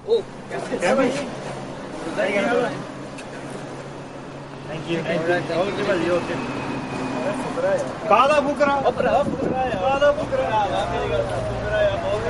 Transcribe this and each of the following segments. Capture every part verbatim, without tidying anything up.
Oh, Happy? Thank you. Thank you. Okay, buddy. Okay. ਕਾਹਦਾ ਫੁਕਰਾ ਉਹ ਭਰਾ ਫੁਕਰਾ ਆ ਕਾਹਦਾ ਫੁਕਰਾ ਆ ਮੇਰੀ ਗੱਲ ਸੁਣ ਫੁਕਰਾ ਆ ਬਹੁਤ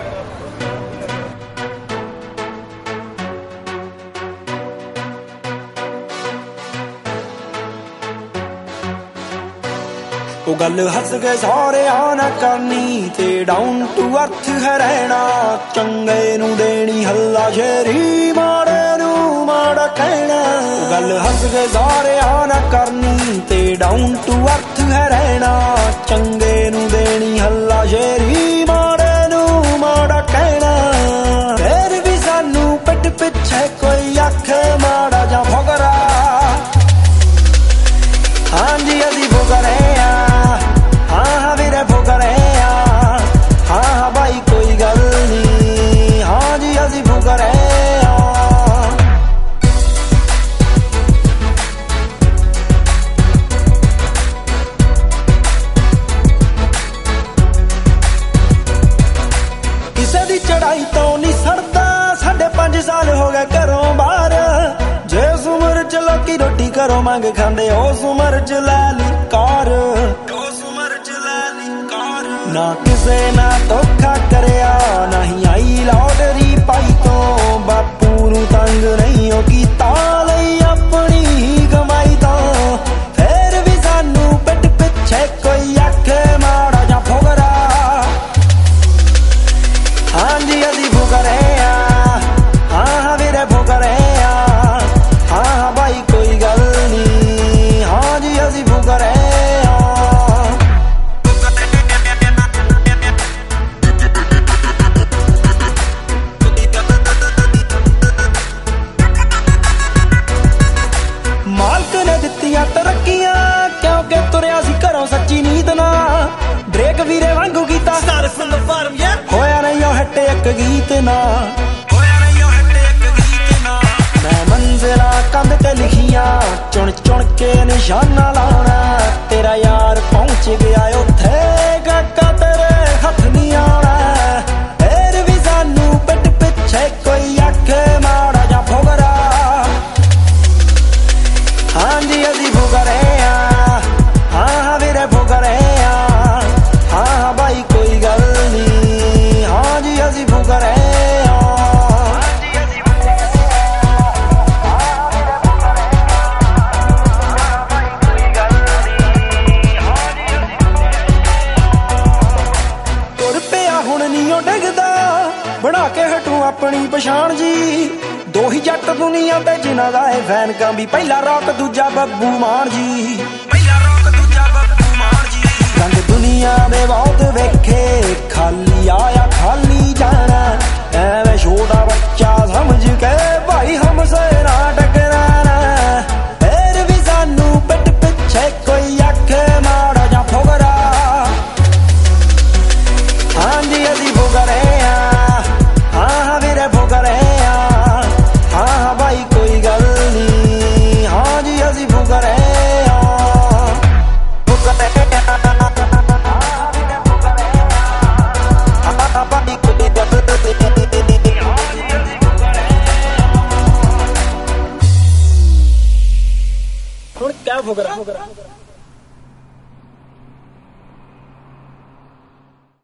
ਉਹ ਗੱਲ ਹੱਸ ਕੇ ਸਾਰਿਆਂ ਨਾ ਕਰਨੀ ਤੇ ਡਾਊਨ ਟੂ ਅਰਥ ਹੈ ਰਹਿਣਾ ਚੰਗੇ ਨੂੰ ਦੇਣੀ ਹੱਲਾ ਸ਼ੇਰੀ ਮਾੜੇ ਨੂੰ ਮਾੜਾ ਕਹਿਣਾ ਉਹ ਗੱਲ ਹੱਸ ਕੇ ਸਾਰਿਆਂ ਨਾ ਕਰਨੀ ਤੇ ਡਾਊਨ ਟੂ ਅਰਥ ਹੈ ਰਹਿਣਾ ਚੰਗੇ ਨੂੰ ਦੇਣੀ ਹੱਲਾ ਸ਼ੇਰੀ ਮਾੜੇ ਨੂੰ ਮਾੜਾ ਕਹਿਣਾ ਫੇਰ ਵੀ ਸਾਨੂੰ ਪਿੱਠ ਪਿੱਛੇ ਕੋਈ ਆਖੇ ਮਾੜਾ ਜਾਂ ਫੁਕਰਾ ਹਾਂਜੀ ਅਸੀਂ ਫੁਕਰੇ ਆ ਹਾਂ ਵੀਰੇ ਫੁਕਰੇ ਆ ਹਾਂ ਬਾਈ ਕੋਈ ਗੱਲ ਨਹੀਂ ਹਾਂਜੀ ਅਸੀਂ ਫੁਕਰੇ ਆ ਕਿਸੇ ਦੀ ਚੜਾਈ ਤੋਂ ਨਹੀਂ ਸਰਦਾ ਸਾਢੇ ਪੰਜ ਸਾਲ ਹੋ ਗਏ ਘਰੋਂ ਬਾਹਰ ਜਿਸ ਉਮਰ ਚ ਲੋਕੀ ਰੋਟੀ ਘਰੋਂ ਮੰਗ ਖਾਂਦੇ ਉਸ ਉਮਰ ਚ ਲੈ ਲਈ ਕਾਰ ਉਸ ਉਮਰ ਚ ਲੈ ਲਈ ਕਾਰ ਨਾ ਕਿਸੇ ਨਾ ਧੋਖਾ ਕਰਿਆ ਨਹੀਂ ਆਈ ਲੋਟਰੀ ਪਾਈ ਤੋਂ ਬਾਪੂ ਨੂੰ ਤੰਗ ਨਹੀਂ ਉਹ ਕੀਤਾ ਲਈ ਆਪਣੀ ਕਮਾਈ ਤੋਂ ਫੇਰ ਵੀ ਸਾਨੂੰ ਪਿੱਠ ਪਿੱਛੇ ਕੋਈ ਆਖੇ ਮਾੜਾ ਜਾਂ ਫੁਕਰਾ ਹਾਂਜੀ ਅਸੀਂ ਫੁਕਰੇ ਆ ਹਾਂ ਵੀਰੇ ਫੁਕਰੇ ਆ ਹਾਂ ਬਾਈ ਕੋਈ ਗੱਲ ਨਹੀਂ ਹਾਂਜੀ ਅਸੀਂ ਫੁਕਰੇ ਆ ਮਾਲਕ ਨੇ ਦਿੱਤੀਆਂ ਤਰੱਕੀਆਂ ਕਿਉਂਕਿ ਤੁਰਿਆ ਸੀ ਘਰੋਂ ਸੱਚੀ ਨੀਤ ਨਾਲ ਬ੍ਰੇਕ ਵੀਰੇ ਵਾਂਗੂ ਕੀਤਾ ਹੋਇਆ ਨਹੀਂ ਉਹ ਹੱਟੇ ਇੱਕ ਗੀਤ ਨਾ ਹੋਇਆ ਨਹੀਂ ਉਹ ਹੱਟੇ ਇੱਕ ਗੀਤ ਨਾ ਮੈਂ ਮੰਜ਼ਿਲਾਂ ਕੰਧ ਤੇ ਲਿਖੀਆਂ ਚੁਣ ਚੁਣ ਕੇ ਨਿਸ਼ਾਨਾ ਲਾਉਣਾ ਤੇਰਾ ਯਾਰ ਪਹੁੰਚ ਗਿਆ ਉੱਥੇ ਕਾਕਾ ਤੇਰੇ ਹੱਥ ਨਹੀਂ ਆਉਣਾ ਫੇਰ ਵੀ ਸਾਨੂੰ ਪਿੱਠ ਪਿੱਛੇ ਕੋਈ ਆਖੇ ਮਾੜਾ ਜਾਂ ਫੁਕਰਾ ਹਾਂਜੀ ਅਸੀਂ ਫੁਕਰੇ ਆ ਹਾਂ ਵੀਰੇ ਫੁਕਰੇ ਆ ਹਾਂ ਬਾਈ ਕੋਈ ਗੱਲ ਨਹੀਂ ਹਾਂਜੀ ਅਸੀਂ ਫੁਕਰੇ ਆ ਤੁਰ ਪਿਆ ਹੁਣ ਨੀ ਉਹ ਡਿੱਗਦਾ ਬਣਾ ਕੇ ਹਟੂ ਆਪਣੀ ਪਛਾਣ ਜੀ ਦੋ ਹੀ ਜੱਟ ਦੁਨੀਆ ਤੇ ਜਿਨ੍ਹਾਂ ਦਾ ਇਹ ਫੈਨ ਕਾਂ ਵੀ ਪਹਿਲਾ ਰੌਕ ਦੂਜਾ ਬੱਬੂ ਮਾਨ ਜੀ ਪਹਿਲਾ ਰੌਕ ਦੂਜਾ ਬੱਬੂ ਮਾਨ ਜੀ ਰੰਗ ਦੁਨੀਆ ਦੇ ਬਹੁਤ ਵੇਖੇ ਖਾਲੀ ਆਇਆ ਖਾਲੀ ਜਾਣਾ ਐਵੇਂ ਛੋਟਾ ਬੱਚਾ ਸਮਝ ਕੇ ਭਾਈ ਹਮਸੇ ਨਾ ਟਕਰਾਣਾ ਫੇਰ ਵੀ ਸਾਨੂੰ ਪਿੱਠ ਪਿੱਛੇ ਕੋਈ ਆਖੇ ਮਾੜਾ ਜਾਂ ਫੁਕਰਾ ਹਾਂਜੀ ਅਸੀਂ ਫੁਕਰੇ ਆ ਹਾਂ ਵੀਰੇ ਫੁਕਰੇ ਆ ਹਾਂ ਬਾਈ ਕੋਈ ਗੱਲ ਨਹੀਂ ਹਾਂਜੀ ਅਸੀਂ ਫੁਕਰੇ ਆ ਫੁਕਰੇ ਆ ਬਾਈ ਕੋਈ ਗੱਲ ਨਹੀਂ ਹੁਣ ਕਿਆ ਫੁਕਰਾ ਫੁਕਰਾ